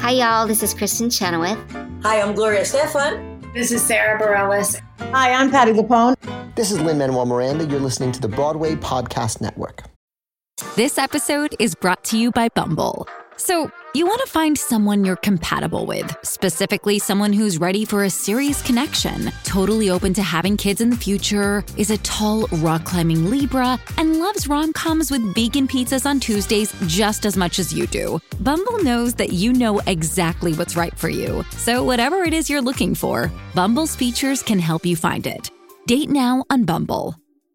Hi, y'all. This is Kristen Chenoweth. Hi, I'm Gloria Stefan. This is Sarah Bareilles. Hi, I'm Patti LuPone. This is Lin-Manuel Miranda. You're listening to the Broadway Podcast Network. This episode is brought to you by Bumble. So, you want to find someone you're compatible with, specifically someone who's ready for a serious connection, totally open to having kids in the future, is a tall, rock-climbing Libra, and loves rom-coms with vegan pizzas on Tuesdays just as much as you do. Bumble knows that you know exactly what's right for you. So whatever it is you're looking for, Bumble's features can help you find it. Date now on Bumble.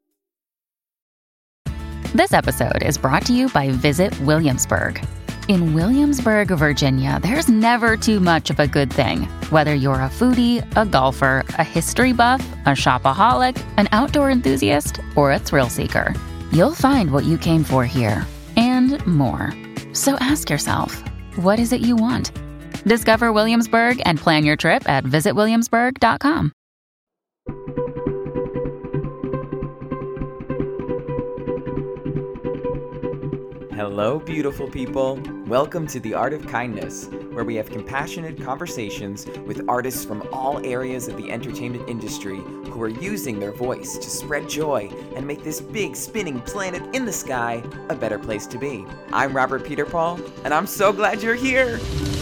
This episode is brought to you by Visit Williamsburg. In Williamsburg, Virginia, there's never too much of a good thing. Whether you're a foodie, a golfer, a history buff, a shopaholic, an outdoor enthusiast, or a thrill seeker, you'll find what you came for here and more. So ask yourself, what is it you want? Discover Williamsburg and plan your trip at visitwilliamsburg.com. Hello, beautiful people. Welcome to The Art of Kindness, where we have compassionate conversations with artists from all areas of the entertainment industry who are using their voice to spread joy and make this big spinning planet in the sky a better place to be. I'm Robert Peter Paul, and I'm so glad you're here.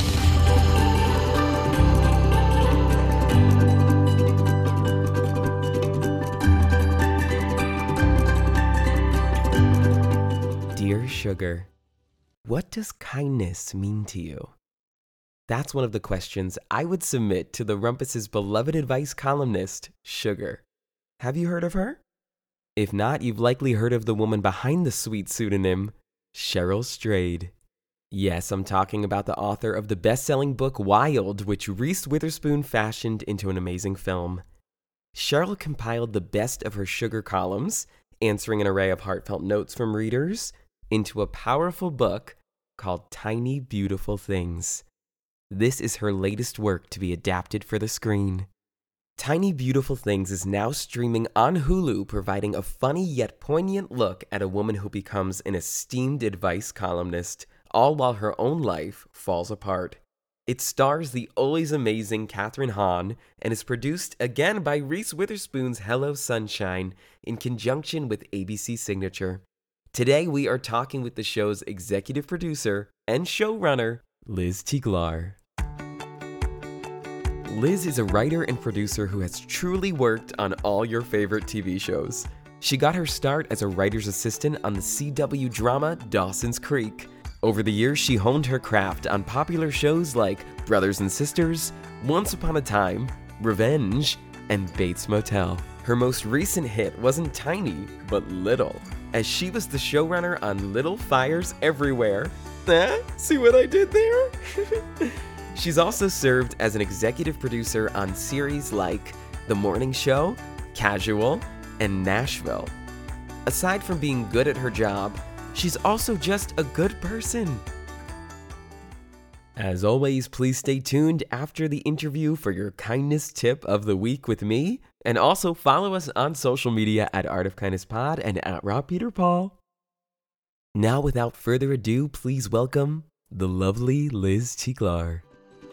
Dear Sugar, what does kindness mean to you? That's one of the questions I would submit to the Rumpus's beloved advice columnist, Sugar. Have you heard of her? If not, you've likely heard of the woman behind the sweet pseudonym, Cheryl Strayed. Yes, I'm talking about the author of the best-selling book Wild, which Reese Witherspoon fashioned into an amazing film. Cheryl compiled the best of her Sugar columns, answering an array of heartfelt notes from readers, into a powerful book called Tiny Beautiful Things. This is her latest work to be adapted for the screen. Tiny Beautiful Things is now streaming on Hulu, providing a funny yet poignant look at a woman who becomes an esteemed advice columnist, all while her own life falls apart. It stars the always amazing Kathryn Hahn and is produced again by Reese Witherspoon's Hello Sunshine in conjunction with ABC Signature. Today, we are talking with the show's executive producer and showrunner, Liz Tiglar. Liz is a writer and producer who has truly worked on all your favorite TV shows. She got her start as a writer's assistant on the CW drama Dawson's Creek. Over the years, she honed her craft on popular shows like Brothers and Sisters, Once Upon a Time, Revenge, and Bates Motel. Her most recent hit wasn't tiny, but little, as she was the showrunner on Little Fires Everywhere. See what I did there? She's also served as an executive producer on series like The Morning Show, Casual, and Nashville. Aside from being good at her job, she's also just a good person. As always, please stay tuned after the interview for your kindness tip of the week with me, and also follow us on social media at Art of Kindness Pod and at Rob Peter Paul. Now, without further ado, please welcome the lovely Liz Tiglar.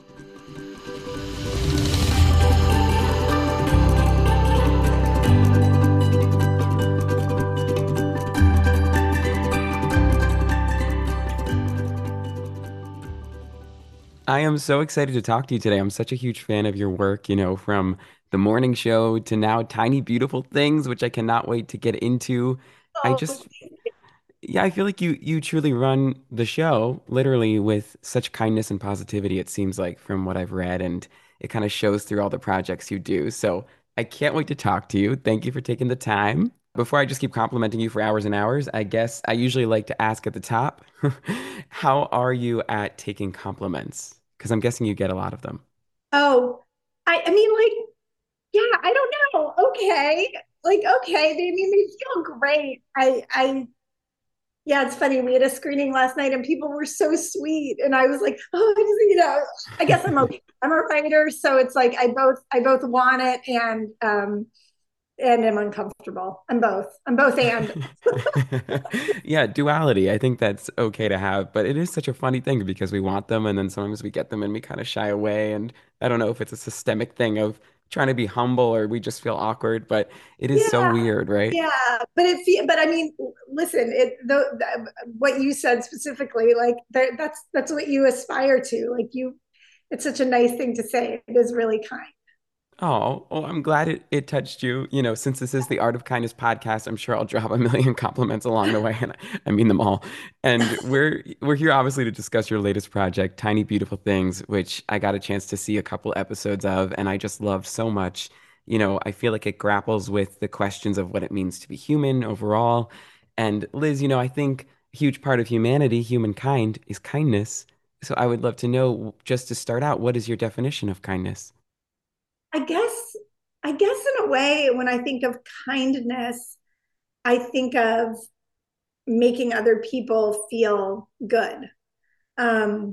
I am so excited to talk to you today. I'm such a huge fan of your work, from The Morning Show to now Tiny Beautiful Things, which I cannot wait to get into. I feel like you truly run the show literally with such kindness and positivity, it seems like, from what I've read, and it kind of shows through all the projects you do. So I can't wait to talk to you. Thank you for taking the time. Before I just keep complimenting you for hours and hours, I guess I usually like to ask at the top, how are you at taking compliments? Because I'm guessing you get a lot of them. Oh, I mean, yeah, I don't know. Okay. Okay. They feel great. Yeah, it's funny. We had a screening last night and people were so sweet. And I was like, I guess I'm okay. I'm a writer. So it's like, I both want it. And and am uncomfortable. I'm both. I'm both and. Yeah, duality. I think that's okay to have, but it is such a funny thing because we want them and then sometimes we get them and we kind of shy away. And I don't know if it's a systemic thing of trying to be humble or we just feel awkward, but it is so Yeah, weird, right? yeah. But I mean, listen, what you said specifically, like that's what you aspire to. Like it's such a nice thing to say. It is really kind. Oh, well, I'm glad it touched you. You know, since this is the Art of Kindness podcast, I'm sure I'll drop a million compliments along the way, and I mean them all. And we're here obviously to discuss your latest project, Tiny Beautiful Things, which I got a chance to see a couple episodes of, and I just loved so much. You know, I feel like it grapples with the questions of what it means to be human overall. And Liz, I think a huge part of humanity, humankind, is kindness. So I would love to know, just to start out, what is your definition of kindness? I guess, I guess in a way, when I think of kindness, I think of making other people feel good. Um,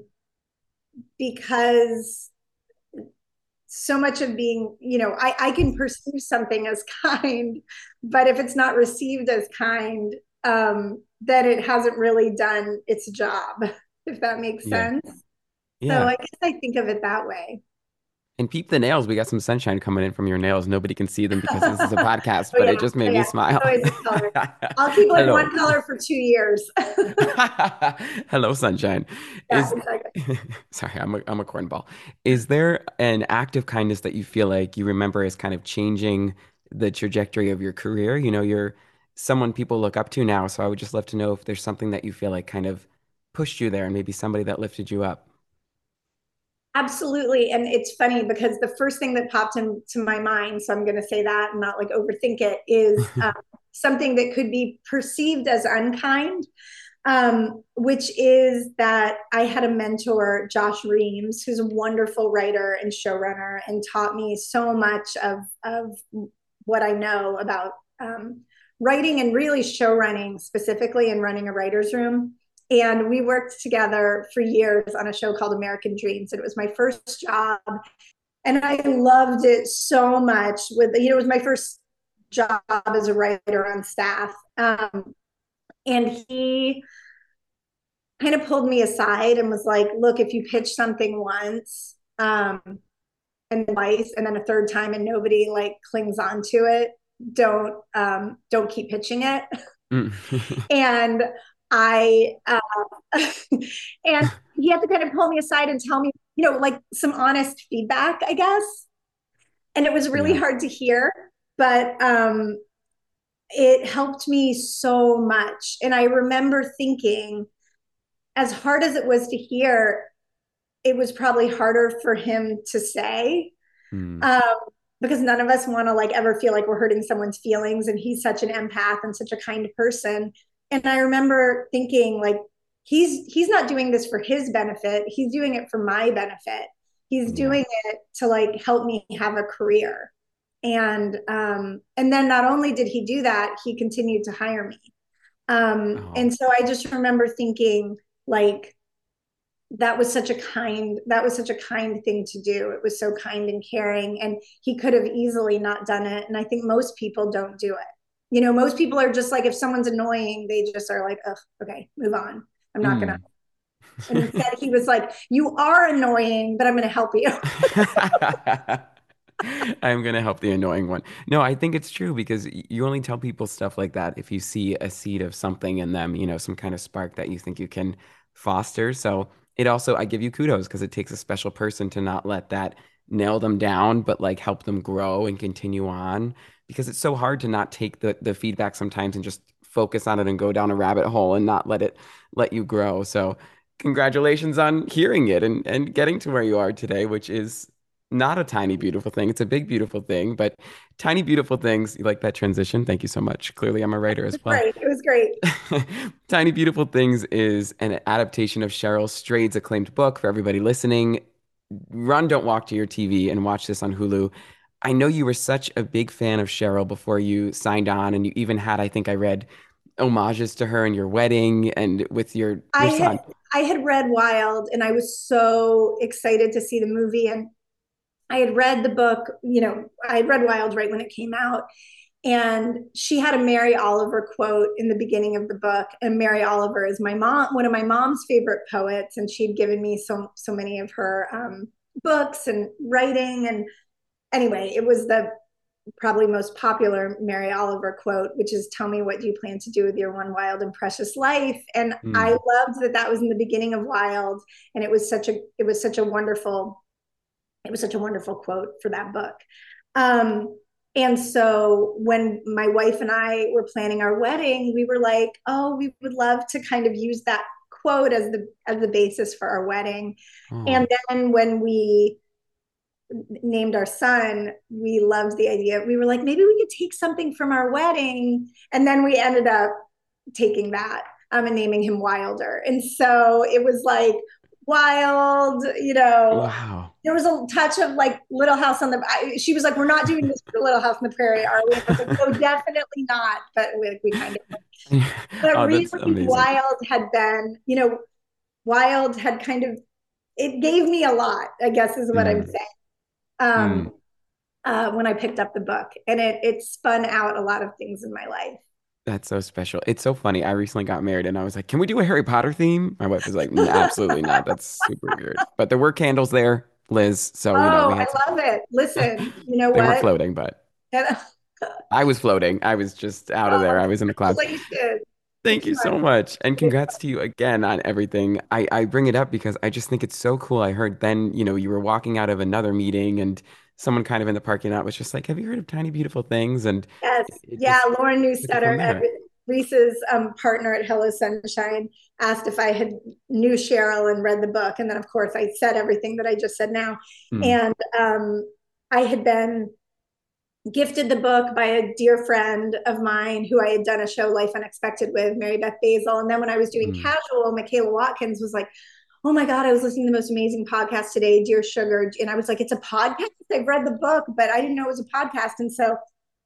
because so much of being, I can perceive something as kind, but if it's not received as kind, then it hasn't really done its job, if that makes Yeah. sense. So Yeah. I guess I think of it that way. And peep the nails. We got some sunshine coming in from your nails. Nobody can see them because this is a podcast, Oh but yeah, it just oh made me yeah. smile. Always a color. I'll keep like Hello. one color for 2 years. Hello, sunshine. Yeah, Is exactly. sorry, I'm a cornball. Is there an act of kindness that you feel like you remember as kind of changing the trajectory of your career? You know, you're someone people look up to now, so I would just love to know if there's something that you feel like kind of pushed you there and maybe somebody that lifted you up. Absolutely. And it's funny because the first thing that popped into my mind, so I'm going to say that and not like overthink it, is something that could be perceived as unkind, which is that I had a mentor, Josh Reams, who's a wonderful writer and showrunner and taught me so much of what I know about writing and really show running specifically and running a writer's room. And we worked together for years on a show called American Dreams. And it was my first job. And I loved it so much. It was my first job as a writer on staff. And he kind of pulled me aside and was like, look, if you pitch something once, and twice, and then a third time and nobody like clings on to it, don't keep pitching it. Mm. And I and he had to kind of pull me aside and tell me, like some honest feedback, I guess. And it was really Yeah. hard to hear, but it helped me so much. And I remember thinking, as hard as it was to hear, it was probably harder for him to say. Mm. Because none of us want to like ever feel like we're hurting someone's feelings. And he's such an empath and such a kind person. And I remember thinking, like, he's not doing this for his benefit. He's doing it for my benefit. He's Yeah. doing it to like help me have a career. And then not only did he do that, he continued to hire me. Oh. And so I just remember thinking, like, that was such a kind thing to do. It was so kind and caring, and he could have easily not done it. And I think most people don't do it. Most people are just like, if someone's annoying, they just are like, oh, okay, move on. I'm not gonna. And instead he was like, you are annoying, but I'm gonna help you. I'm gonna help the annoying one. No, I think it's true because you only tell people stuff like that if you see a seed of something in them, some kind of spark that you think you can foster. So it also, I give you kudos because it takes a special person to not let that nail them down, but like help them grow and continue on because it's so hard to not take the feedback sometimes and just focus on it and go down a rabbit hole and not let you grow. So congratulations on hearing it and getting to where you are today, which is not a tiny beautiful thing. It's a big beautiful thing, but tiny beautiful things. You like that transition? Thank you so much. Clearly, I'm a writer as well. Great. It was great. Tiny Beautiful Things is an adaptation of Cheryl Strayed's acclaimed book. For everybody listening, run, don't walk to your TV and watch this on Hulu. I know you were such a big fan of Cheryl before you signed on, and you even had, I think I read, homages to her in your wedding and with your son. I had read Wild, and I was so excited to see the movie. And I had read the book, I had read Wild right when it came out. And she had a Mary Oliver quote in the beginning of the book. And Mary Oliver is one of my mom's favorite poets. And she'd given me so many of her books and writing. And anyway, it was the probably most popular Mary Oliver quote, which is, "Tell me, what do you plan to do with your one wild and precious life?" And I loved that was in the beginning of Wild. And it was such a wonderful quote for that book. And so when my wife and I were planning our wedding, we were like, oh, we would love to kind of use that quote as the basis for our wedding. And then when we named our son, we loved the idea. We were like, maybe we could take something from our wedding. And then we ended up taking that and naming him Wilder. And so it was like wild, Wow. There was a touch of like Little House on the, she was like, we're not doing this for Little House on the Prairie, are we? I was like, no, definitely not. But we kind of, but really Wild had been, Wild had kind of, it gave me a lot, I guess is what I'm saying. When I picked up the book, and it spun out a lot of things in my life. That's so special. It's so funny. I recently got married and I was like, can we do a Harry Potter theme? My wife was like, absolutely not. That's super weird. But there were candles there, Liz. So, we had I love it. Listen, you know they what? weren't floating, but I was floating. I was just out of there. I was in the clouds. Thank you so much. And congrats to you again on everything. I bring it up because I just think it's so cool. I heard then, you were walking out of another meeting and someone kind of in the parking lot was just like, have you heard of Tiny Beautiful Things? And yes. Lauren Newstetter, Reese's partner at Hello Sunshine, asked if I had knew Cheryl and read the book. And then, of course, I said everything that I just said now. And I had been gifted the book by a dear friend of mine who I had done a show, Life Unexpected, with, Mary Beth Basil. And then when I was doing Casual, Michaela Watkins was like, oh my God, I was listening to the most amazing podcast today, Dear Sugar. And I was like, it's a podcast? I've read the book, but I didn't know it was a podcast. And so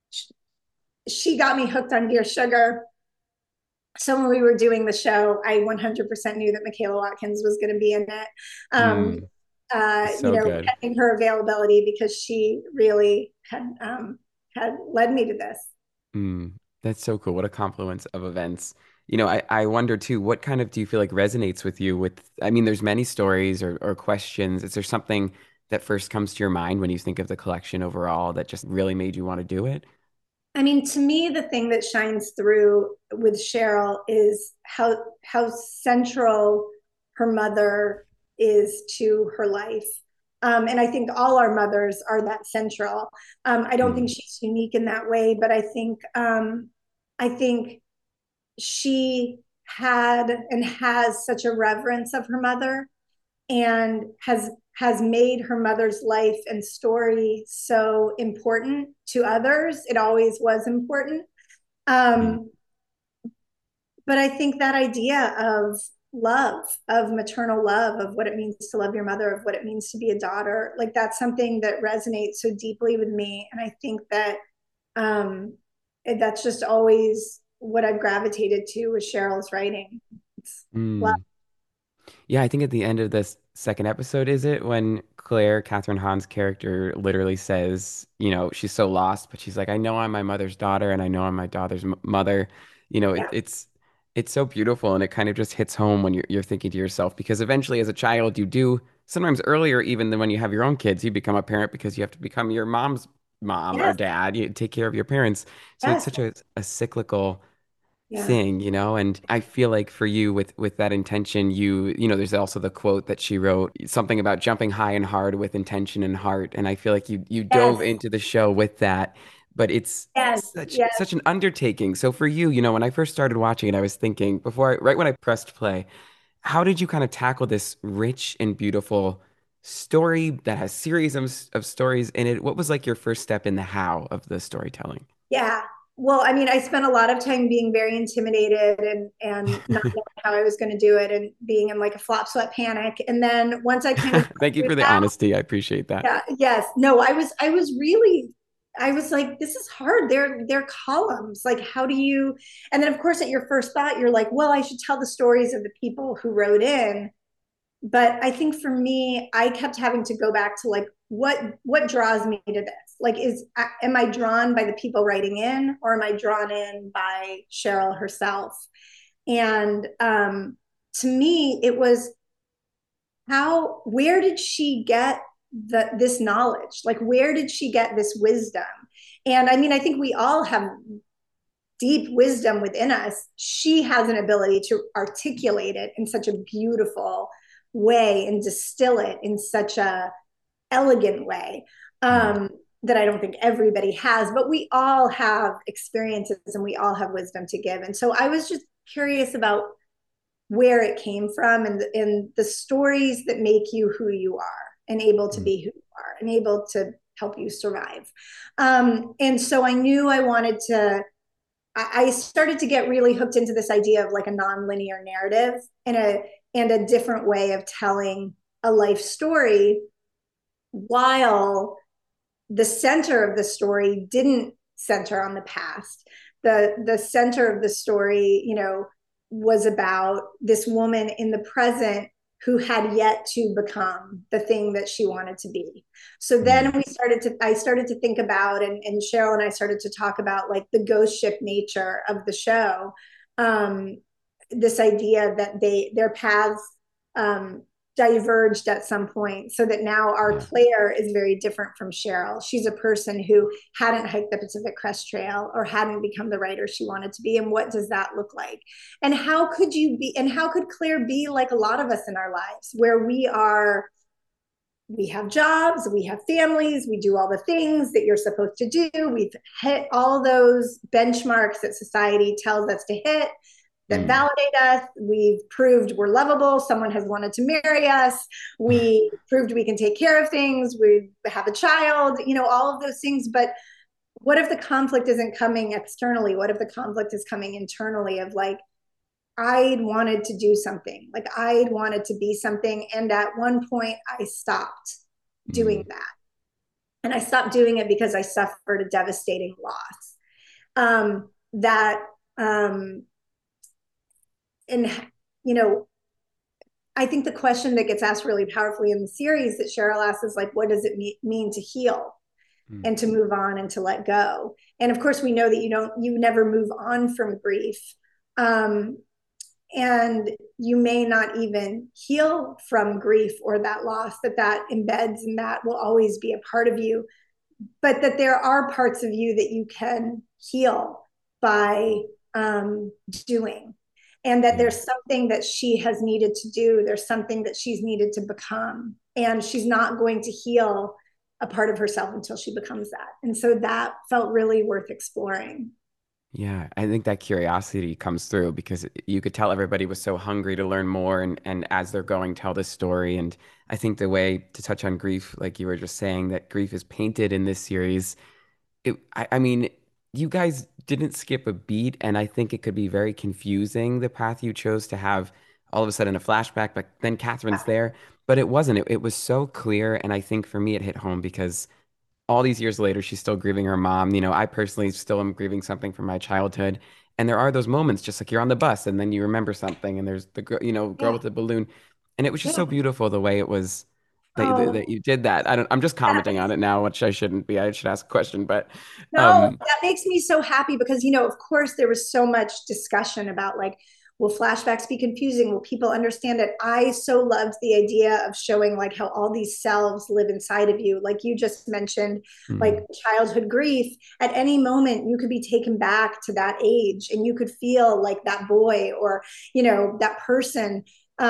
she got me hooked on Dear Sugar. So when we were doing the show, I 100% knew that Michaela Watkins was going to be in it. Pending her availability, because she really had led me to this. That's so cool. What a confluence of events. I wonder too, what kind of do you feel like resonates with you there's many stories or questions. Is there something that first comes to your mind when you think of the collection overall that just really made you want to do it? To me, the thing that shines through with Cheryl is how central her mother is to her life. And I think all our mothers are that central. I don't think she's unique in that way, but I think she had and has such a reverence of her mother, and has made her mother's life and story so important to others. It always was important. But I think that idea of love, of maternal love, of what it means to love your mother, of what it means to be a daughter, like that's something that resonates so deeply with me. And I think that that's just always what I've gravitated to with Cheryl's writing. It's love. Yeah, I think at the end of this second episode, is it when Claire, Catherine Hahn's character, literally says, she's so lost, but she's like, I know I'm my mother's daughter and I know I'm my daughter's mother. It's so beautiful, and it kind of just hits home when you're thinking to yourself, because eventually as a child, you do, sometimes earlier even than when you have your own kids, you become a parent because you have to become your mom's mom or dad. You take care of your parents. So it's such a cyclical thing, and I feel like for you with that intention, there's also the quote that she wrote, something about jumping high and hard with intention and heart. And I feel like you dove into the show with that, but it's such an undertaking. So for you, when I first started watching it, I was thinking right when I pressed play, how did you kind of tackle this rich and beautiful story that has series of stories in it? What was like your first step in the how of the storytelling? Yeah. Well, I spent a lot of time being very intimidated and not knowing how I was going to do it, and being in like a flop sweat panic. And then once I kind of thank you for the honesty. I appreciate that. Yeah. Yes. No, I was like, this is hard. They're columns. Like, how do you? And then of course, at your first thought, you're like, well, I should tell the stories of the people who wrote in. But I think for me, I kept having to go back to like what draws me to this? Like, am I drawn by the people writing in, or am I drawn in by Cheryl herself? And to me, it was where did she get this knowledge? Like, where did she get this wisdom? And I mean, I think we all have deep wisdom within us. She has an ability to articulate it in such a beautiful way and distill it in such a elegant way that I don't think everybody has, but we all have experiences and we all have wisdom to give. And so I was just curious about where it came from, and the stories that make you who you are and able to be who you are and able to help you survive. And so I knew I wanted to, I started to get really hooked into this idea of like a nonlinear narrative and a different way of telling a life story, while the center of the story didn't center on the past. The center of the story, you know, was about this woman in the present who had yet to become the thing that she wanted to be. So then I started to think about, and Cheryl and I started to talk about like the ghost ship nature of the show. This idea that their paths diverged at some point, so that now our Claire is very different from Cheryl. She's a person who hadn't hiked the Pacific Crest Trail or hadn't become the writer she wanted to be. And what does that look like? And how could Claire be like a lot of us in our lives, where we have jobs, we have families, we do all the things that you're supposed to do. We've hit all those benchmarks that society tells us to hit, that validate us. We've proved we're lovable. Someone has wanted to marry us. We proved we can take care of things. We have a child, you know, all of those things. But what if the conflict isn't coming externally? What if the conflict is coming internally of like, I wanted to do something, like I wanted to be something. And at one point I stopped doing that. And I stopped doing it because I suffered a devastating loss. And, you know, I think the question that gets asked really powerfully in the series that Cheryl asks is like, what does it mean to heal and to move on and to let go? And of course, we know that you never move on from grief. And you may not even heal from grief or that loss that embeds, and that will always be a part of you. But that there are parts of you that you can heal by doing. And that there's something that she has needed to do. There's something that she's needed to become. And she's not going to heal a part of herself until she becomes that. And so that felt really worth exploring. Yeah, I think that curiosity comes through because you could tell everybody was so hungry to learn more, and as they're going, tell this story. And I think the way to touch on grief, like you were just saying, that grief is painted in this series. I mean, you guys didn't skip a beat, and I think it could be very confusing, the path you chose to have all of a sudden a flashback, but then Catherine's there. But it wasn't. It was so clear, and I think for me it hit home because all these years later, she's still grieving her mom. You know, I personally still am grieving something from my childhood. And there are those moments, just like you're on the bus and then you remember something, and there's the girl, girl with the balloon. And it was just so beautiful the way it was that you did that. I'm just commenting on it now, which I shouldn't be. I should ask a question, but no, that makes me so happy because, of course there was so much discussion about like, will flashbacks be confusing? Will people understand it? I so loved the idea of showing like how all these selves live inside of you. Like you just mentioned, like childhood grief. At any moment, you could be taken back to that age and you could feel like that boy or, that person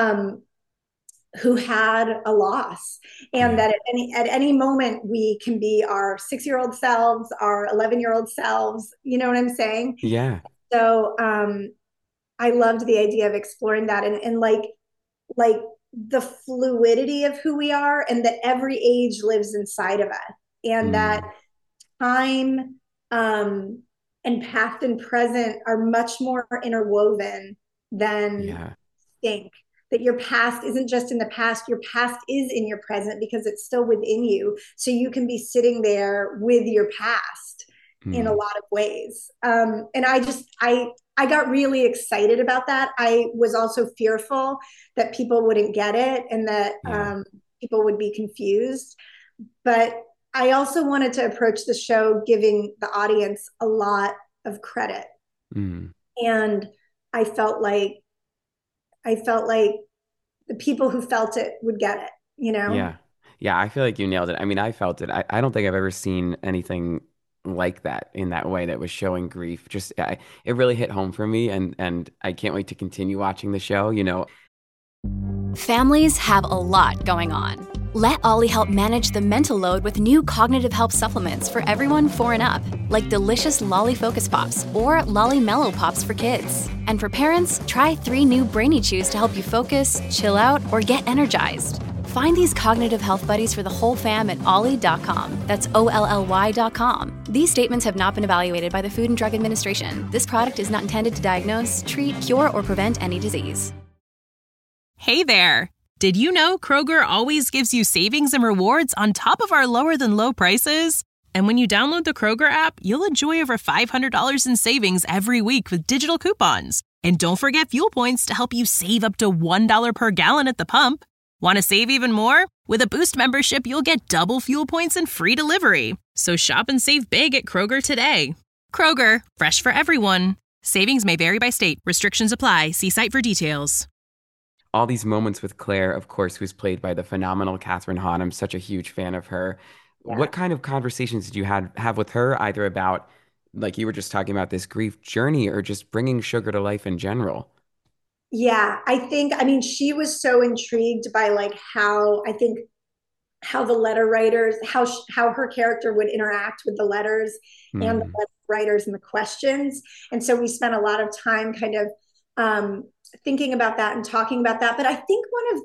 who had a loss, and that at any moment we can be our 6-year-old selves, our 11-year-old selves. You know what I'm saying? Yeah. So, I loved the idea of exploring that and like the fluidity of who we are, and that every age lives inside of us, and that time and past and present are much more interwoven than you think. That your past isn't just in the past, your past is in your present because it's still within you. So you can be sitting there with your past in a lot of ways. And I got really excited about that. I was also fearful that people wouldn't get it and that people would be confused. but I also wanted to approach the show giving the audience a lot of credit. Mm. And I felt like the people who felt it would get it, you know? Yeah. Yeah, I feel like you nailed it. I mean, I felt it. I don't think I've ever seen anything like that in that way that was showing grief. Just it really hit home for me, and I can't wait to continue watching the show, you know. Families have a lot going on. Let Ollie help manage the mental load with new cognitive help supplements for everyone 4 and up, like delicious Lolly Focus Pops or Lolly Mellow Pops for kids. And for parents, try 3 new Brainy Chews to help you focus, chill out, or get energized. Find these cognitive health buddies for the whole fam at ollie.com. That's OLLY.com. These statements have not been evaluated by the Food and Drug Administration. This product is not intended to diagnose, treat, cure, or prevent any disease. Hey there! Did you know Kroger always gives you savings and rewards on top of our lower than low prices? And when you download the Kroger app, you'll enjoy over $500 in savings every week with digital coupons. And don't forget fuel points to help you save up to $1 per gallon at the pump. Want to save even more? With a Boost membership, you'll get double fuel points and free delivery. So shop and save big at Kroger today. Kroger, fresh for everyone. Savings may vary by state. Restrictions apply. See site for details. All these moments with Claire, of course, who's played by the phenomenal Catherine Hahn. I'm such a huge fan of her. Yeah. What kind of conversations did you have with her, either about, like you were just talking about, this grief journey, or just bringing sugar to life in general? Yeah, I mean, she was so intrigued by like how the letter writers, how her character would interact with the letters and the letter writers and the questions. And so we spent a lot of time kind of thinking about that and talking about that. But I think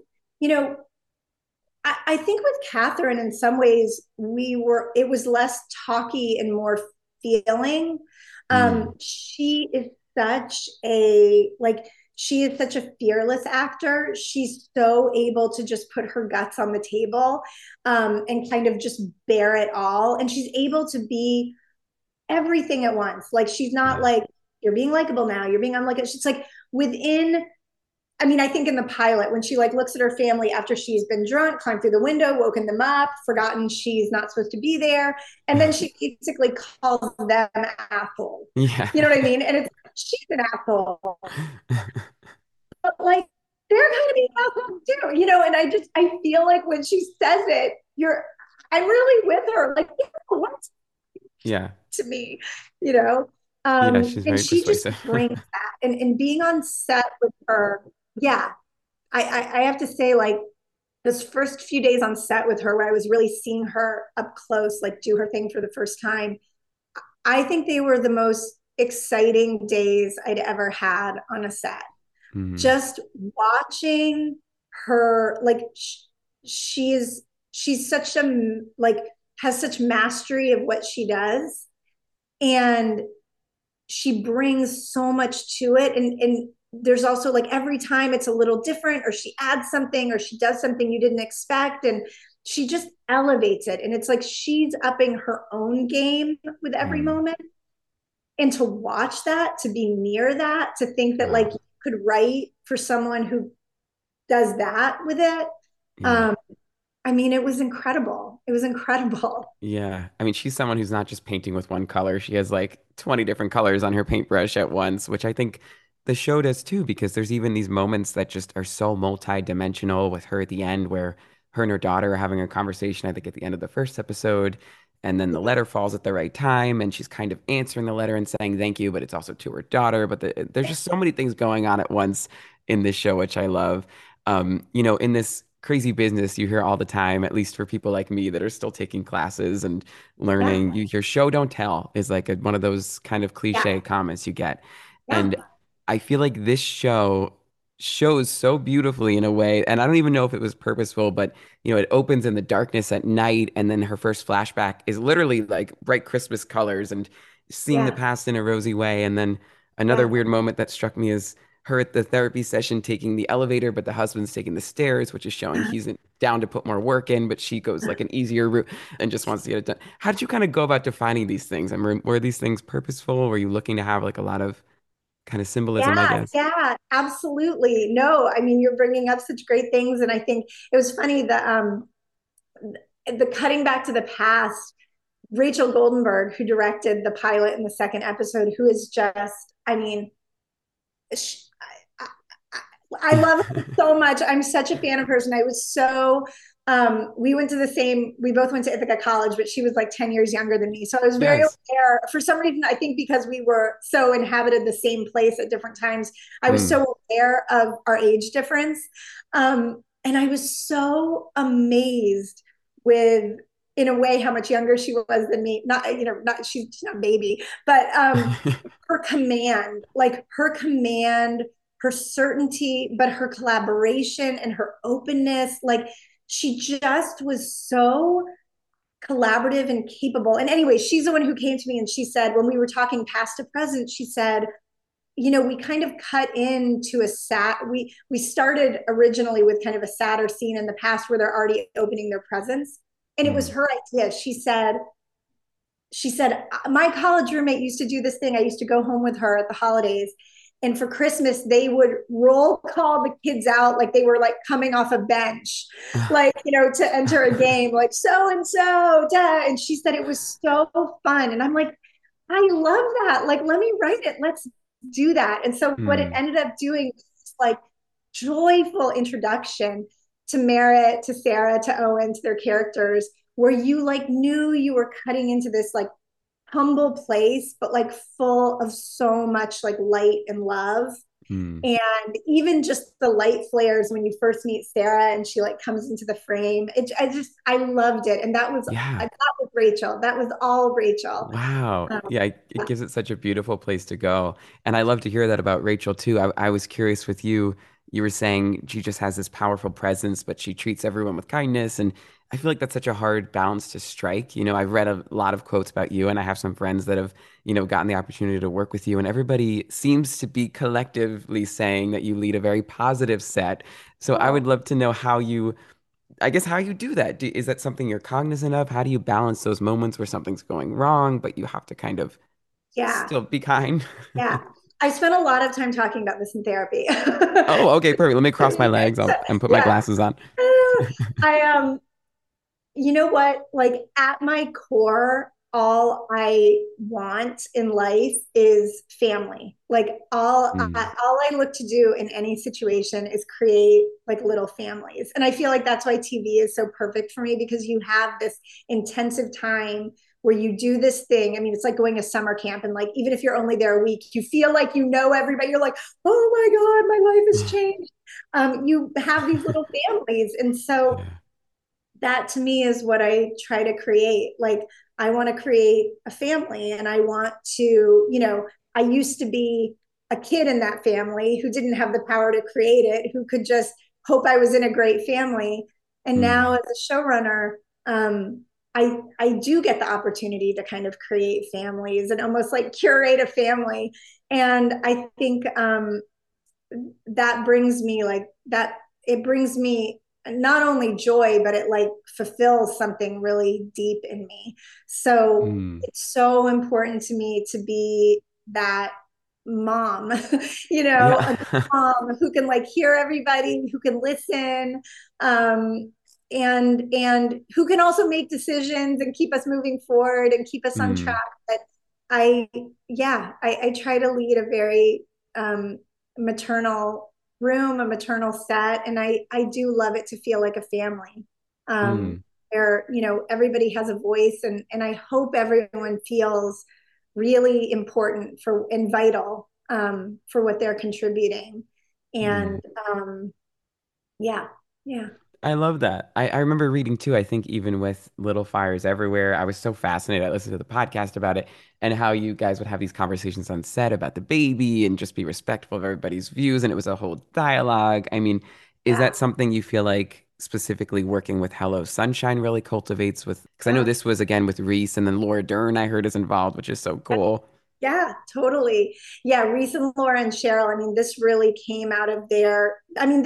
I think with Catherine, in some ways, it was less talky and more feeling. She is such a fearless actor. She's so able to just put her guts on the table and kind of just bear it all. And she's able to be everything at once. Like, she's not like, you're being likable now, you're being unlikable. She's like I think in the pilot, when she like looks at her family after she's been drunk, climbed through the window, woken them up, forgotten she's not supposed to be there. And then she basically calls them assholes. Yeah. You know what I mean? And she's an asshole. But like, they're kind of being assholes too, you know? And I feel like when she says it, I'm really with her. Like, what? Yeah. To me, you know? Yeah, she's very and she persuasive. just brings that. And being on set with her, yeah, I have to say, like, those first few days on set with her, where I was really seeing her up close, like do her thing for the first time, I think they were the most exciting days I'd ever had on a set. Mm-hmm. Just watching her, like, she's such has such mastery of what she does, and she brings so much to it. And there's also, like, every time it's a little different, or she adds something, or she does something you didn't expect, and she just elevates it. And it's like she's upping her own game with every moment. And to watch that, to be near that, to think that like you could write for someone who does that with it. I mean, it was incredible. It was incredible. Yeah. I mean, she's someone who's not just painting with one color. She has like 20 different colors on her paintbrush at once, which I think the show does too, because there's even these moments that just are so multi-dimensional with her at the end, where her and her daughter are having a conversation, I think at the end of the first episode, and then the letter falls at the right time, and she's kind of answering the letter and saying thank you, but it's also to her daughter. But there's just so many things going on at once in this show, which I love. In this crazy business, you hear all the time, at least for people like me that are still taking classes and learning, you hear show don't tell is like one of those kind of cliche comments you get. And I feel like this show shows so beautifully in a way, and I don't even know if it was purposeful, but it opens in the darkness at night, and then her first flashback is literally like bright Christmas colors and seeing the past in a rosy way. And then another weird moment that struck me is her at the therapy session taking the elevator, but the husband's taking the stairs, which is showing he's down to put more work in, but she goes like an easier route and just wants to get it done. How did you kind of go about defining these things? I mean, were these things purposeful? Were you looking to have like a lot of kind of symbolism, I guess? Yeah, absolutely. No, I mean, you're bringing up such great things. And I think it was funny that the cutting back to the past, Rachel Goldenberg, who directed the pilot in the second episode, who is just, I mean, I love her so much. I'm such a fan of hers. And I was so, we both went to Ithaca College, but she was like 10 years younger than me. So I was very aware, for some reason, I think because we were so inhabited the same place at different times, I was so aware of our age difference. And I was so amazed with, in a way, how much younger she was than me. She's not a baby, but her command, her certainty, but her collaboration and her openness, like she just was so collaborative and capable. And anyway, she's the one who came to me and she said, when we were talking past to present, she said, we kind of cut into we started originally with kind of a sadder scene in the past where they're already opening their presents. And it was her idea. She said, my college roommate used to do this thing. I used to go home with her at the holidays. And for Christmas, they would roll call the kids out like they were like coming off a bench, like, to enter a game, like so-and-so. And she said it was so fun. And I'm like, I love that. Like, let me write it. Let's do that. And so what it ended up doing was like joyful introduction to Merritt, to Sarah, to Owen, to their characters, where you like knew you were cutting into this like humble place, but like full of so much like light and love. And even just the light flares when you first meet Sarah and she like comes into the frame. I loved it. And that was Rachel. That was all Rachel. Wow. It gives it such a beautiful place to go. And I love to hear that about Rachel too. I was curious with you. You were saying she just has this powerful presence, but she treats everyone with kindness. And I feel like that's such a hard balance to strike. I've read a lot of quotes about you, and I have some friends that have, gotten the opportunity to work with you, and everybody seems to be collectively saying that you lead a very positive set. So I would love to know how you do that. Is that something you're cognizant of? How do you balance those moments where something's going wrong, but you have to kind of still be kind? Yeah. I spent a lot of time talking about this in therapy. Oh, okay, perfect. Let me cross my legs and put my glasses on. You know what? Like at my core, all I want in life is family. Like all I look to do in any situation is create like little families. And I feel like that's why TV is so perfect for me, because you have this intensive time where you do this thing. I mean, it's like going to summer camp, and like, even if you're only there a week, you feel like everybody. You're like, oh my God, my life has changed. You have these little families. And so that to me is what I try to create. Like, I want to create a family, and I want to, I used to be a kid in that family who didn't have the power to create it, who could just hope I was in a great family. And now as a showrunner, I do get the opportunity to kind of create families and almost like curate a family. And I think that brings me it brings me not only joy, but it like fulfills something really deep in me. So it's so important to me to be that mom, a mom who can like hear everybody, who can listen, and who can also make decisions and keep us moving forward and keep us on track. But I try to lead a very maternal room, a maternal set, and I do love it to feel like a family, where everybody has a voice, and I hope everyone feels really important and vital for what they're contributing. And I love that. I remember reading too, I think even with Little Fires Everywhere, I was so fascinated. I listened to the podcast about it and how you guys would have these conversations on set about the baby and just be respectful of everybody's views. And it was a whole dialogue. I mean, is that something you feel like specifically working with Hello Sunshine really cultivates with, because I know this was again with Reese, and then Laura Dern I heard is involved, which is so cool. Yeah, totally. Yeah, Reese and Laura and Cheryl, I mean, this really came out of their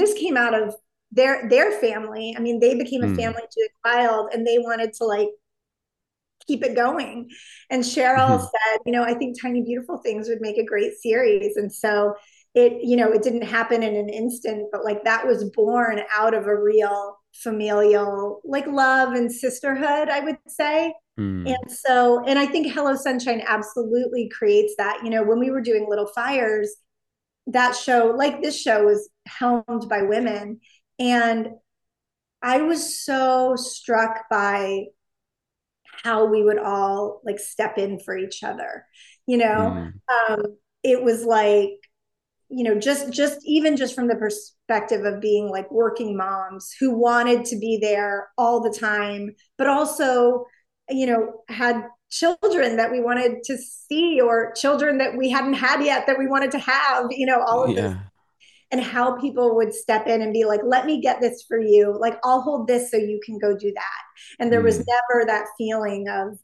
family. I mean, they became a family to the child, and they wanted to like keep it going. And Cheryl said, I think Tiny Beautiful Things would make a great series. And so it didn't happen in an instant, but like that was born out of a real familial, like love and sisterhood, I would say. Mm. And I think Hello Sunshine absolutely creates that. When we were doing Little Fires, that show, like this show, was helmed by women. And I was so struck by how we would all like step in for each other. Mm. It was like, just even just from the perspective of being like working moms who wanted to be there all the time, but also, had children that we wanted to see, or children that we hadn't had yet that we wanted to have, all of this. Yeah. And how people would step in and be like, let me get this for you. Like, I'll hold this so you can go do that. And there was never that feeling of,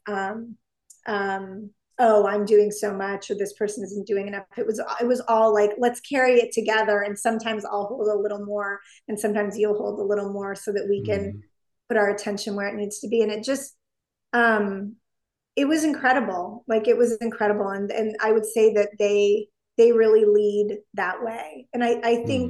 oh, I'm doing so much, or this person isn't doing enough. It was all like, let's carry it together. And sometimes I'll hold a little more, and sometimes you'll hold a little more, so that we can put our attention where it needs to be. And it just, it was incredible. Like, it was incredible. And I would say that they really lead that way. And I think,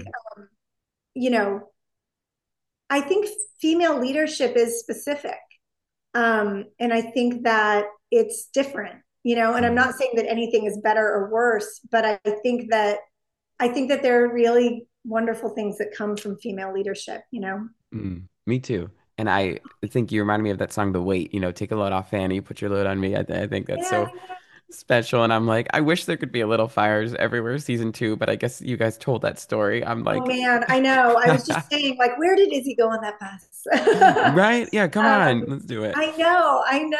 I think female leadership is specific. And I think that it's different, and I'm not saying that anything is better or worse, but I think that there are really wonderful things that come from female leadership. Me too. And I think you remind me of that song, The Weight, take a load off Fanny, put your load on me. I think that's so special. And I'm like, I wish there could be a Little Fires Everywhere season 2, but I guess you guys told that story. I'm like, oh man, I know. I was just saying, like, where did Izzy go on that bus? Right? Yeah, come on, let's do it. I know.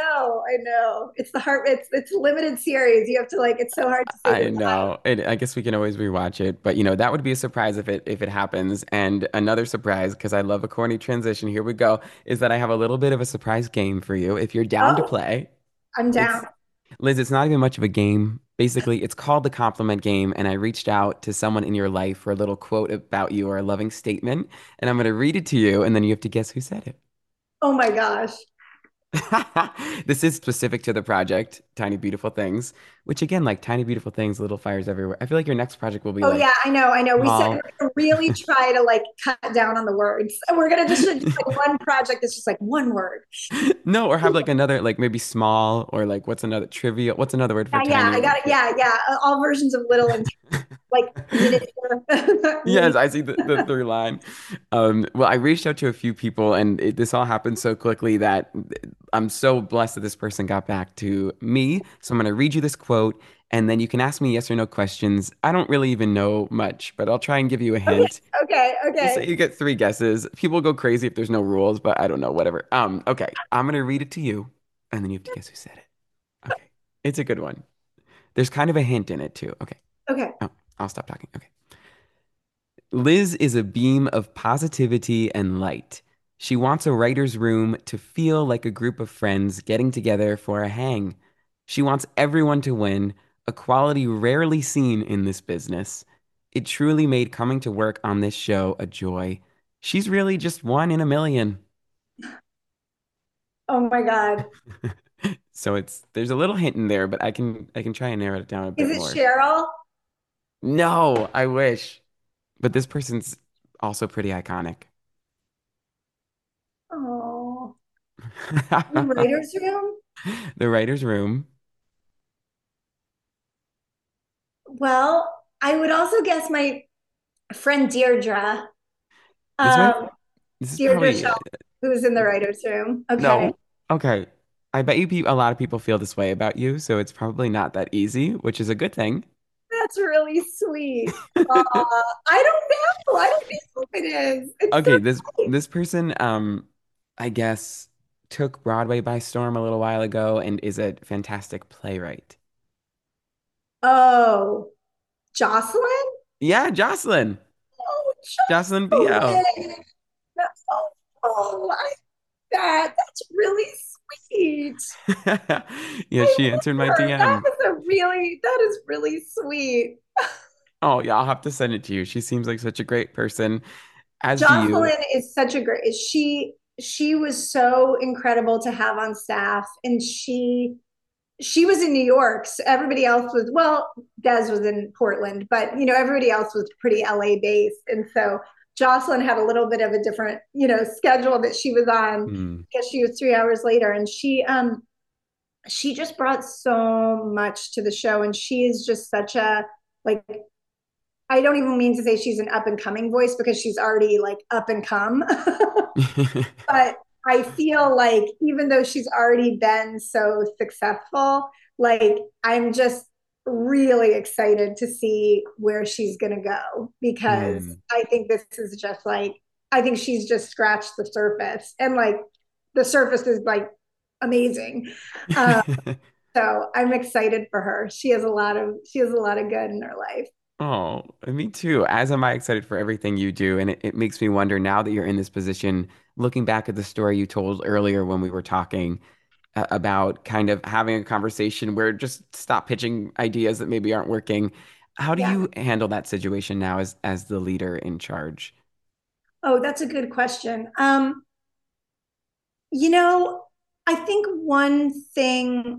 It's it's a limited series. You have to, like, it's so hard to say. I know. I guess we can always rewatch it, but that would be a surprise if it happens. And another surprise, because I love a corny transition. Here we go. Is that I have a little bit of a surprise game for you if you're down to play. I'm down. Liz, it's not even much of a game. Basically, it's called the compliment game, and I reached out to someone in your life for a little quote about you or a loving statement, and I'm going to read it to you, and then you have to guess who said it. Oh my gosh. This is specific to the project, Tiny Beautiful Things, which again, like Tiny Beautiful Things, Little Fires Everywhere. I feel like your next project will be yeah, I know. We small. said we're gonna really try to like cut down on the words. And we're gonna just like one project that's just like one word. No, or have like another, like maybe small, or like what's another trivial? What's another word for tiny? I got it. Yeah. All versions of little and like miniature. Yes, I see the through line. Well, I reached out to a few people, and this all happened so quickly that I'm so blessed that this person got back to me. So I'm going to read you this quote, and then you can ask me yes or no questions. I don't really even know much, but I'll try and give you a hint. Okay. So you get 3 guesses. People go crazy if there's no rules, but I don't know, whatever. Okay, I'm going to read it to you, and then you have to guess who said it. Okay, it's a good one. There's kind of a hint in it too. Okay. Oh, I'll stop talking. Okay. Liz is a beam of positivity and light. She wants a writer's room to feel like a group of friends getting together for a hang. She wants everyone to win, a quality rarely seen in this business. It truly made coming to work on this show a joy. She's really just one in a million. Oh my God. So there's a little hint in there, but I can try and narrow it down a bit more. Is it Cheryl? No, I wish. But this person's also pretty iconic. Oh. The writer's room? The writer's room. Well, I would also guess my friend Deirdre. Deirdre Shaw, who's in the writer's room. Okay. No. Okay. I bet you a lot of people feel this way about you, so it's probably not that easy, which is a good thing. That's really sweet. I don't know. I don't think it is. It's okay, so this person, I guess, took Broadway by storm a little while ago and is a fantastic playwright. Oh, Jocelyn? Yeah, Jocelyn. Oh, Jocelyn Bio. That's really sweet. Yeah, she answered my DM. That is really sweet. Oh yeah, I'll have to send it to you. She seems like such a great person. Jocelyn is such a great. She was so incredible to have on staff, and she was in New York. So everybody else was, well, Des was in Portland, but everybody else was pretty LA based, and so Jocelyn had a little bit of a different, schedule that she was on because she was 3 hours later. And she just brought so much to the show. And she is just such a, like, I don't even mean to say she's an up and coming voice because she's already like up and come. But I feel like even though she's already been so successful, like I'm just really excited to see where she's going to go because I think this is just like, I think she's just scratched the surface and like the surface is like amazing. So I'm excited for her. She has a lot of good in her life. Oh, me too. As am I excited for everything you do. And it makes me wonder now that you're in this position, looking back at the story you told earlier when we were talking about kind of having a conversation where just stop pitching ideas that maybe aren't working. How do you handle that situation now as the leader in charge? Oh, that's a good question. You know, I think one thing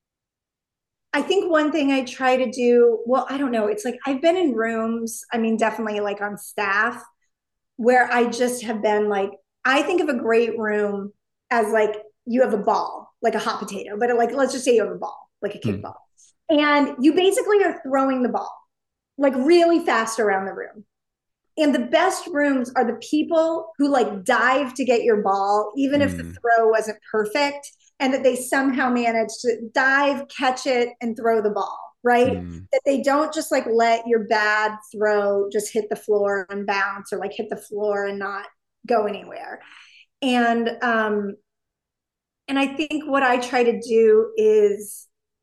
I try to do, well, I don't know. It's like I've been in rooms, I mean, definitely like on staff, where I just have been like, I think of a great room as like you have a ball, like a hot potato, but like, let's just say you have a ball, like a kickball. And you basically are throwing the ball like really fast around the room. And the best rooms are the people who like dive to get your ball, even if the throw wasn't perfect, and that they somehow manage to dive, catch it, and throw the ball, right? That they don't just like let your bad throw just hit the floor and bounce or like hit the floor and not go anywhere. And I think what I try to do is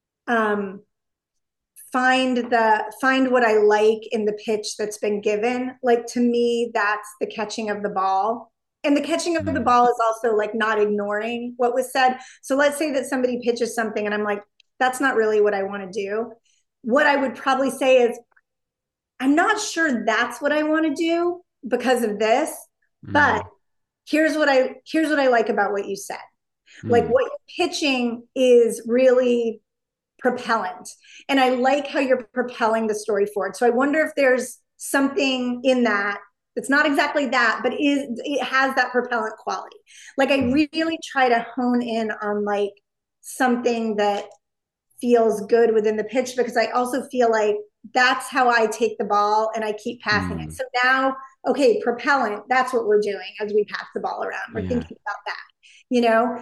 find what I like in the pitch that's been given. Like to me, that's the catching of the ball. And the catching of the ball is also like not ignoring what was said. So let's say that somebody pitches something and I'm like, that's not really what I want to do. What I would probably say is, I'm not sure that's what I want to do because of this, but here's what I like about what you said. Like what you're pitching is really propellant. And I like how you're propelling the story forward. So I wonder if there's something in that it's not exactly that, but it has that propellant quality. Like I really try to hone in on like something that feels good within the pitch because I also feel like that's how I take the ball and I keep passing it. So now, okay, propellant, that's what we're doing as we pass the ball around. We're thinking about that, you know?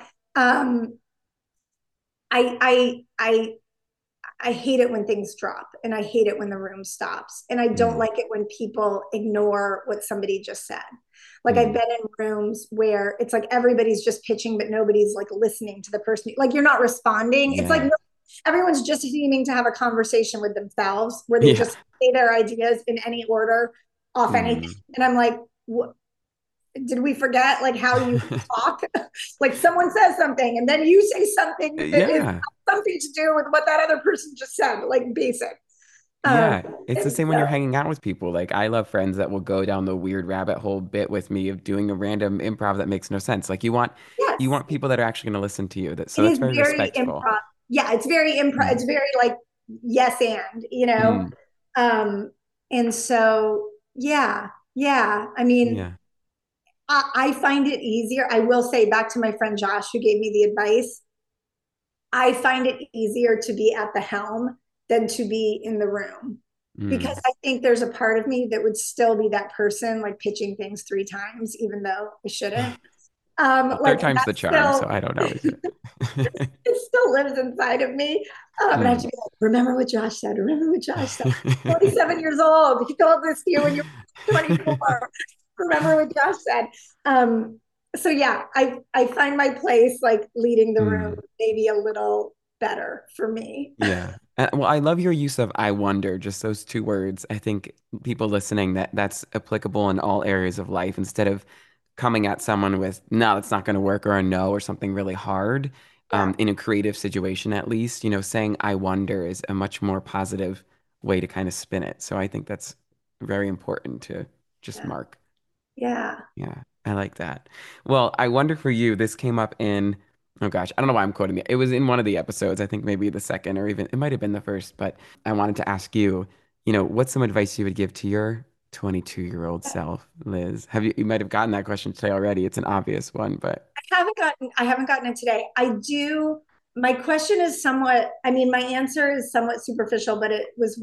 I hate it when things drop and I hate it when the room stops. And I don't like it when people ignore what somebody just said. Like I've been in rooms where it's like everybody's just pitching, but nobody's like listening to the person. Like you're not responding. It's like everyone's just seeming to have a conversation with themselves where they just say their ideas in any order off anything. And I'm like, what? Did we forget like how you talk? Like someone says something and then you say something that is something to do with what that other person just said, like basic. It's the same when you're hanging out with people. Like I love friends that will go down the weird rabbit hole bit with me of doing a random improv that makes no sense. Like you want people that are actually going to listen to you. So that's very respectful. Improv. Yeah, it's very improv. It's very like yes and, you know. And so I mean I find it easier. I will say back to my friend Josh, who gave me the advice. I find it easier to be at the helm than to be in the room because I think there's a part of me that would still be that person, like pitching things 3 times, even though I shouldn't. Third time's the charm, so I don't know. It still lives inside of me. And I have to be like, remember what Josh said. Remember what Josh said. 27 years old. He told this to you when you were 24. Remember what Josh said. So yeah, I find my place like leading the room maybe a little better for me. Well, I love your use of "I wonder," just those 2 words. I think people listening that's applicable in all areas of life instead of coming at someone with no, that's not going to work or a no or something really hard. In a creative situation, at least, you know, saying "I wonder" is a much more positive way to kind of spin it. So I think that's very important to just mark. Yeah, I like that. Well, I wonder for you, this came up in, oh gosh, I don't know why I'm quoting it. It was in one of the episodes, I think maybe the second or even it might have been the first, but I wanted to ask you, you know, what's some advice you would give to your 22-year-old self, Liz? You might have gotten that question today already. It's an obvious one, but I haven't gotten it today. I do. My question is somewhat, I mean, my answer is somewhat superficial, but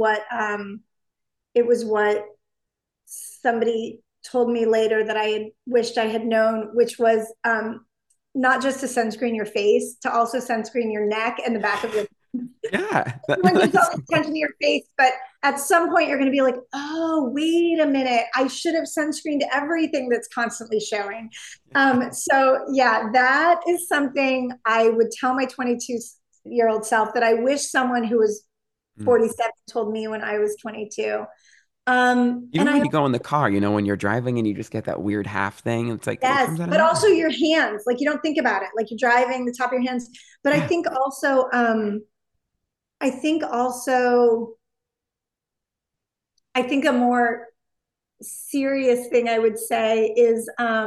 it was what somebody told me later that I had wished I had known, which was not just to sunscreen your face, to also sunscreen your neck and the back of your yeah. everyone gives all the attention to your face, but at some point you're going to be like, oh, wait a minute, I should have sunscreened everything that's constantly showing. So yeah, that is something I would tell my 22-year-old self that I wish someone who was 47 told me when I was 22. Even when you go in the car, when you're driving and you just get that weird half thing, it's like, yes, it comes out but of also your hands, like you don't think about it, like you're driving the top of your hands. But I think also, I think a more serious thing I would say is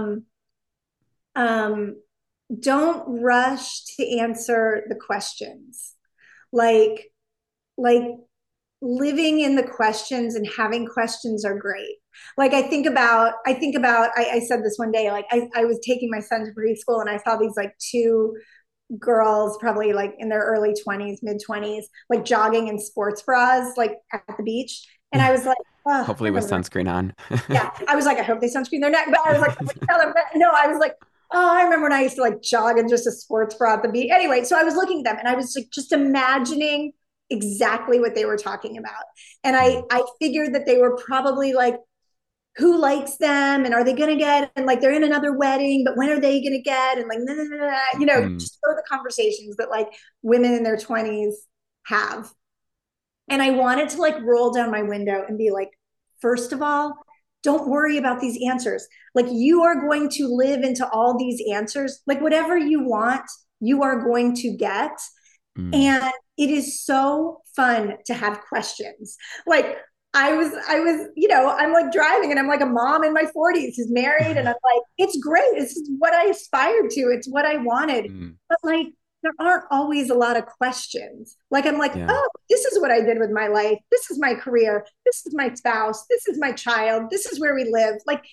don't rush to answer the questions. Like living in the questions and having questions are great. Like I said this one day, like I was taking my son to preschool and I saw these like two girls probably like in their early 20s, mid 20s, like jogging in sports bras, like at the beach. And I was like, oh, hopefully with sunscreen on. Yeah. I was like, I hope they sunscreen their neck. But I was like, no, I was like, oh, I remember when I used to like jog in just a sports bra at the beach. Anyway, so I was looking at them and I was like just imagining exactly what they were talking about. And I figured that they were probably like, who likes them and are they going to get, and like they're in another wedding, but when are they going to get, and like, nah, nah, nah, nah, just the conversations that like women in their 20s have. And I wanted to like roll down my window and be like, first of all, don't worry about these answers. Like you are going to live into all these answers. Like whatever you want, you are going to get. And it is so fun to have questions. Like I was, I'm like driving and I'm like a mom in my 40s who's married. And I'm like, it's great. This is what I aspired to. It's what I wanted. But like, there aren't always a lot of questions. Like, I'm like, oh, this is what I did with my life. This is my career. This is my spouse. This is my child. This is where we live. Like,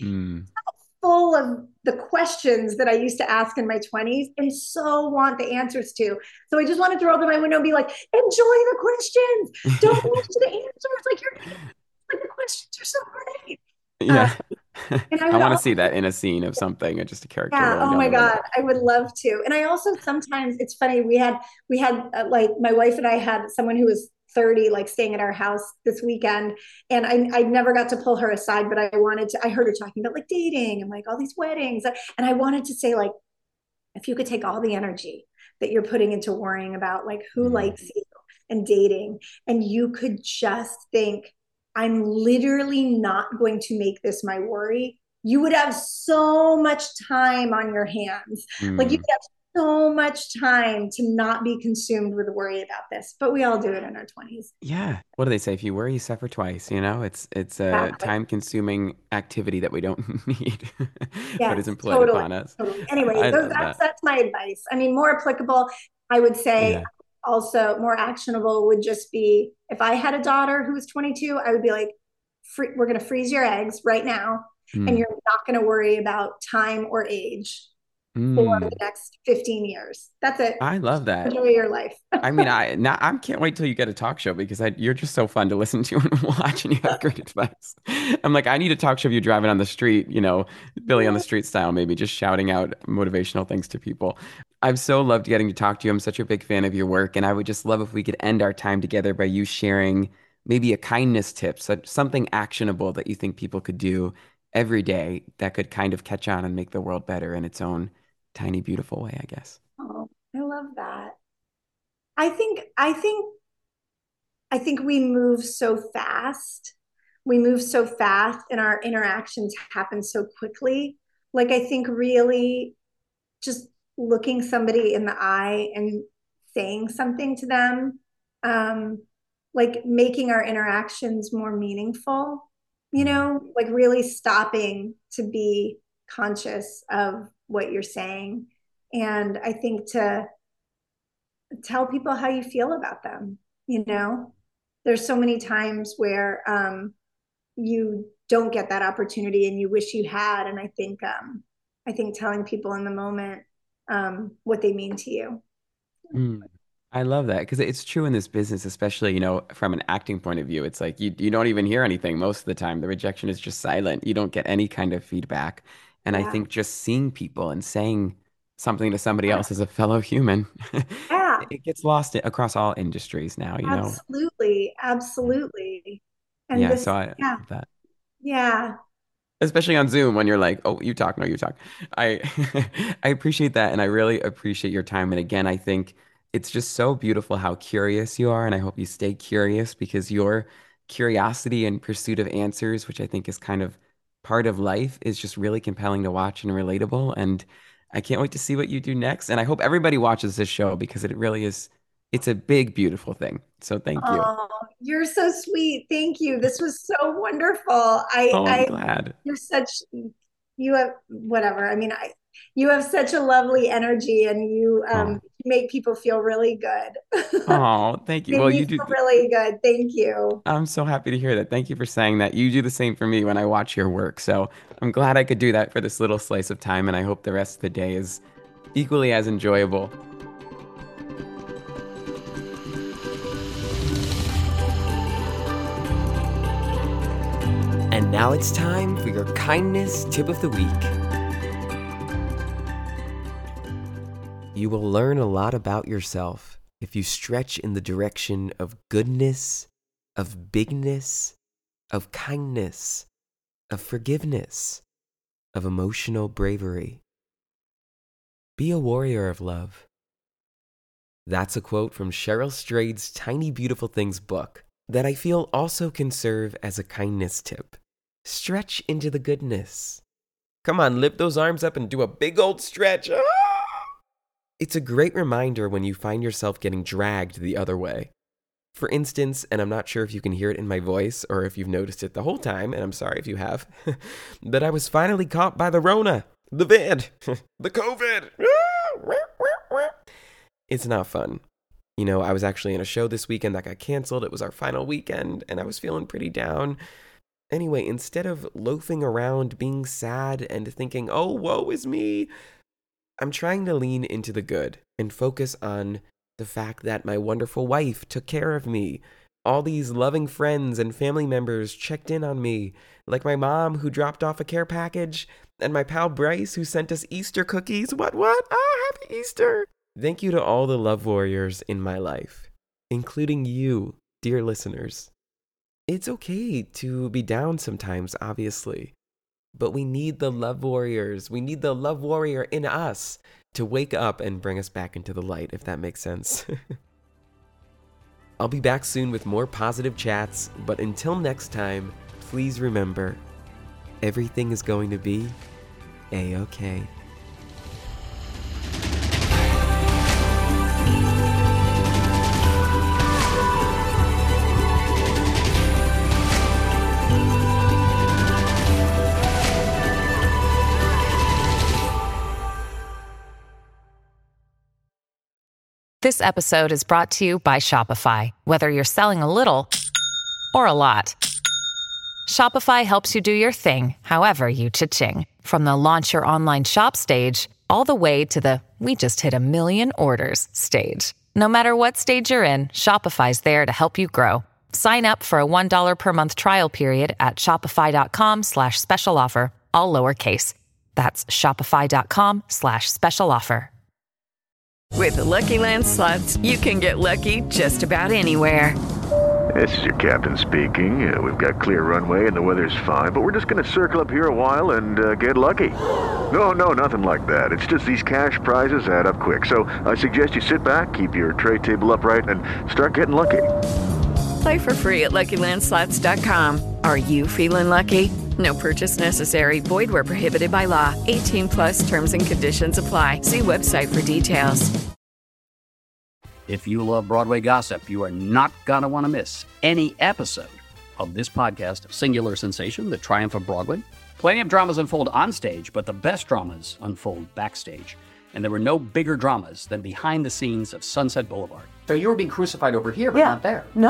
full of the questions that I used to ask in my 20s and so want the answers to. So I just wanted to roll down my window and be like, enjoy the questions. Don't rush to the answers. Like the questions are so great. Yeah. I want to see that in a scene of something, or just a character. Yeah. Oh my God. I would love to. And I also, sometimes it's funny. We had like my wife and I had someone who was 30, like staying at our house this weekend. And I never got to pull her aside, but I heard her talking about like dating and like all these weddings. And I wanted to say, like, if you could take all the energy that you're putting into worrying about like who likes you and dating, and you could just think, I'm literally not going to make this my worry, you would have so much time on your hands. Like you could have so much time to not be consumed with worry about this. But we all do it in our 20s. Yeah. What do they say? If you worry, you suffer twice. It's a time-consuming activity that we don't need, but is employed upon us. Totally. Anyway, that's my advice. I mean, more applicable, I would say. Also more actionable would just be, if I had a daughter who was 22, I would be like, we're going to freeze your eggs right now. And you're not going to worry about time or age for the next 15 years. That's it. I love that. Enjoy your life. I mean, I can't wait till you get a talk show, because you're just so fun to listen to and watch, and you have great advice. I'm like, I need a talk show of you driving on the street, Billy on the Street style, maybe just shouting out motivational things to people. I've so loved getting to talk to you. I'm such a big fan of your work, and I would just love if we could end our time together by you sharing maybe a kindness tip, something actionable that you think people could do every day that could kind of catch on and make the world better in its own tiny, beautiful way, I guess. Oh, I love that. I think we move so fast. We move so fast and our interactions happen so quickly. Like, I think really just looking somebody in the eye and saying something to them, like making our interactions more meaningful, like really stopping to be conscious of what you're saying. And I think to tell people how you feel about them, there's so many times where you don't get that opportunity and you wish you had. And I think telling people in the moment what they mean to you. I love that because it's true in this business, especially, from an acting point of view. It's like you don't even hear anything most of the time. The rejection is just silent. You don't get any kind of feedback. And I think just seeing people and saying something to somebody else as a fellow human, it gets lost across all industries now, Absolutely. And so I love that. Yeah. Especially on Zoom when you're like, oh, you talk, no, you talk. I appreciate that. And I really appreciate your time. And again, I think it's just so beautiful how curious you are. And I hope you stay curious because your curiosity and pursuit of answers, which I think is kind of part of life, is just really compelling to watch and relatable. And I can't wait to see what you do next. And I hope everybody watches this show because it really is, it's a big, beautiful thing. So thank you. Oh, you're so sweet. Thank you. This was so wonderful. I'm glad. You have such a lovely energy and you make people feel really good. Oh, thank you. Well, you do really good. Thank you. I'm so happy to hear that. Thank you for saying that. You do the same for me when I watch your work. So I'm glad I could do that for this little slice of time. And I hope the rest of the day is equally as enjoyable. And now it's time for your kindness tip of the week. You will learn a lot about yourself if you stretch in the direction of goodness, of bigness, of kindness, of forgiveness, of emotional bravery. Be a warrior of love. That's a quote from Cheryl Strayed's Tiny Beautiful Things book that I feel also can serve as a kindness tip. Stretch into the goodness. Come on, lift those arms up and do a big old stretch. Ah! It's a great reminder when you find yourself getting dragged the other way. For instance, and I'm not sure if you can hear it in my voice or if you've noticed it the whole time, and I'm sorry if you have, but I was finally caught by the Rona, the vid, the COVID. It's not fun. I was actually in a show this weekend that got canceled. It was our final weekend, and I was feeling pretty down. Anyway, instead of loafing around being sad and thinking, oh, woe is me, I'm trying to lean into the good and focus on the fact that my wonderful wife took care of me. All these loving friends and family members checked in on me, like my mom who dropped off a care package, and my pal Bryce who sent us Easter cookies. What? Happy Easter! Thank you to all the love warriors in my life, including you, dear listeners. It's okay to be down sometimes, obviously, but we need the love warriors. We need the love warrior in us to wake up and bring us back into the light, if that makes sense. I'll be back soon with more positive chats, but until next time, please remember, everything is going to be A-okay. This episode is brought to you by Shopify. Whether you're selling a little or a lot, Shopify helps you do your thing, however you cha-ching. From the launch your online shop stage, all the way to the we just hit 1 million orders stage. No matter what stage you're in, Shopify's there to help you grow. Sign up for a $1 per month trial period at shopify.com/special offer, all lowercase. That's shopify.com/special offer. With the Lucky Land Slots, you can get lucky just about anywhere. This is your captain speaking. We've got clear runway and the weather's fine, but we're just going to circle up here a while and get lucky. No, nothing like that. It's just these cash prizes add up quick. So I suggest you sit back, keep your tray table upright, and start getting lucky. Play for free at LuckyLandSlots.com. Are you feeling lucky? No purchase necessary. Void where prohibited by law. 18+ terms and conditions apply. See website for details. If you love Broadway gossip, you are not going to want to miss any episode of this podcast, Singular Sensation, The Triumph of Broadway. Plenty of dramas unfold on stage, but the best dramas unfold backstage. And there were no bigger dramas than behind the scenes of Sunset Boulevard. So you were being crucified over here, but not there. No.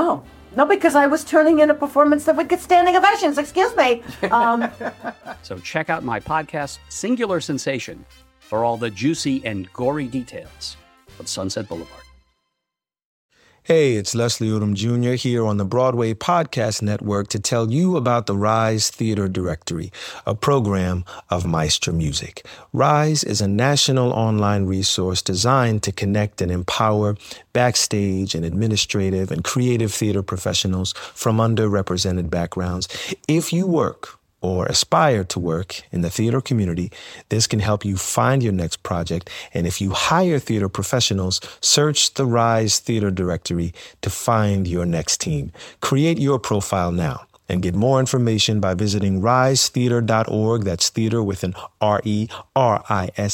No, because I was turning in a performance that would get standing ovations. Excuse me. So check out my podcast, Singular Sensation, for all the juicy and gory details of Sunset Boulevard. Hey, it's Leslie Odom Jr. here on the Broadway Podcast Network to tell you about the Rise Theater Directory, a program of Maestro Music. Rise is a national online resource designed to connect and empower backstage and administrative and creative theater professionals from underrepresented backgrounds. If you work or aspire to work in the theater community, this can help you find your next project. And if you hire theater professionals, search the Rise Theater Directory to find your next team. Create your profile now and get more information by visiting risetheater.org. That's theater with an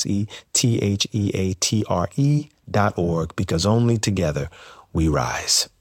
RERISETHEATRE.org, because only together we rise.